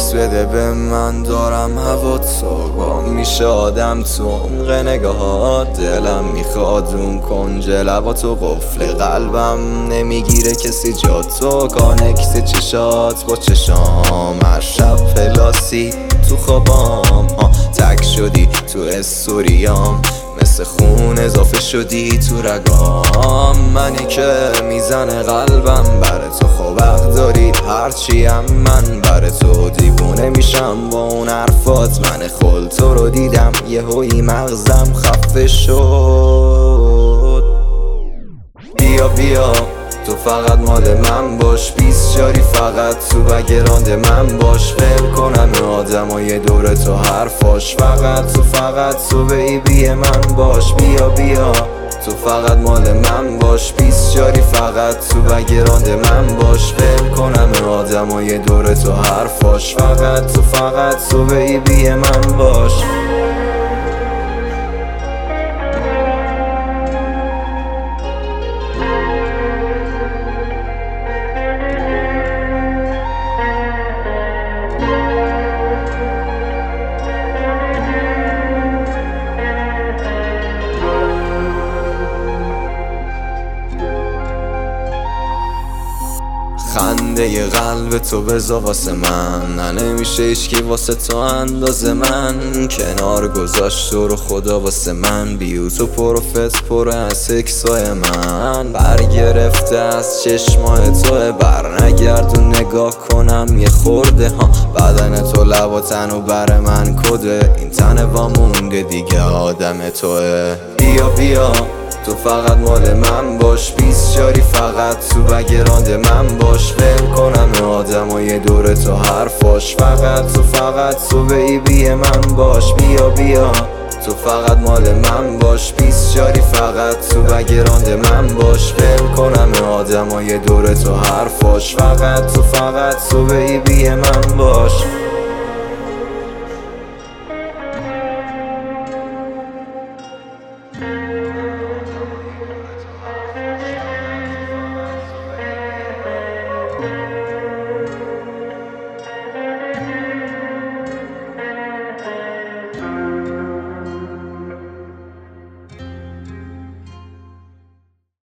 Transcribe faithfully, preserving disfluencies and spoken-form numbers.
عکس بده به من، دارم هوا تو گم میشه آدم تو عمق نگاهات. دلم میخواد اون کنج لباتو، قفل قلبم نمیگیره کسی جا تو. کانکت چشات با چشام، هر شب پلاسی تو خوابام ها. تک شدی تو استوریام، مثل خون اضافه شدی تو رگام. منی که میزنه قلبم بر تو، خب حق داری هرچیم من بر تو. دیوونه میشم با اون حرفات، من خل تو رو دیدم یهویی مغزم خفه شد. بیا بیا تو فقط مال من باش، بیست جاری فقط تو بگراند من باش. فهم کنم آدمای دور تو حرفاش، فقط تو فقط تو بیبی من باش. بیا بیا تو فقط مال من باش، بیست جاری فقط تو بگراند من باش. فهم کنم آدمای دور تو حرفاش، فقط تو فقط تو بیبی من باش. خنده ی قلب تو بزا واسه من، نه نمیشه ایشکی واسه تو اندازه من. کنار گذاشت تو رو خدا واسه من، بیو تو پروفت پر از اکسای من. برگرفته از چشمای توه، بر نگردون نگاه کنم یه خورده ها. بدن تو لب و تن و بر من کده، این تن وامونده دیگه آدم توه. بیا بیا تو فقط مال من باش، بیست جاری فقط تو بگراند من باش. فهم کنم آدمای دور تو حرفاش، فقط تو فقط تو بیبی من باش. بیا بیا تو فقط مال من باش، بیست جاری فقط تو بگراند من باش. فهم کنم آدمای دور تو حرفاش، فقط تو فقط تو بیبی من باش.